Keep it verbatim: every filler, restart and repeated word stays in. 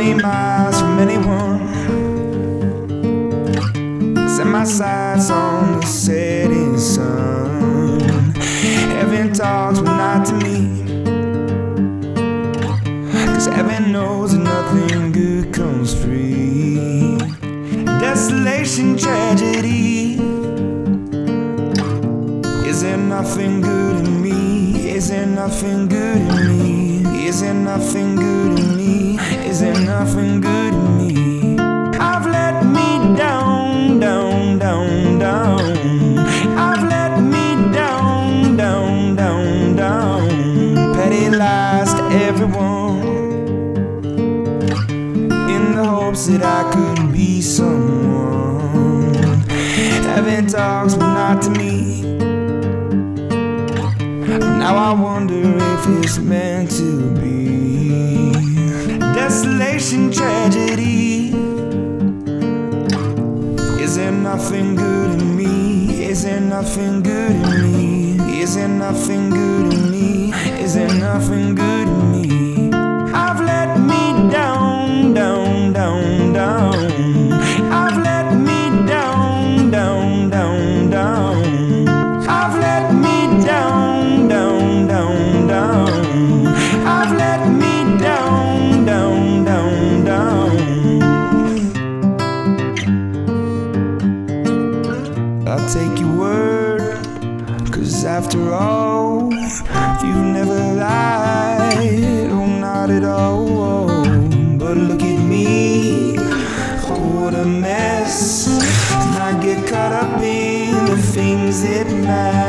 many miles from anyone. Set my sights on the setting sun. Heaven talks, but not to me, 'cause heaven knows that nothing good comes free. Desolation, tragedy. Is there nothing good in me? Is there nothing good in me? Is there nothing good in me? Is there nothing good in me? I've let me down, down, down, down. I've let me down, down, down, down. Petty lies to everyone, in the hopes that I could be someone. Heaven talks, but not to me. Now I wonder if it's meant to be. Desolation, tragedy. Is there nothing good in me? Is there nothing good in me? Is there nothing good in me? Is there nothing good in me? I've let me down, down, down, down. I've let me down, down, down, down. I've let me down, down, down, down. I've let me down, down, down, down. I'll take your word, 'cause after all, you've never lied, oh not at all. But look at me, oh what a mess. And I get caught up in the things that matter.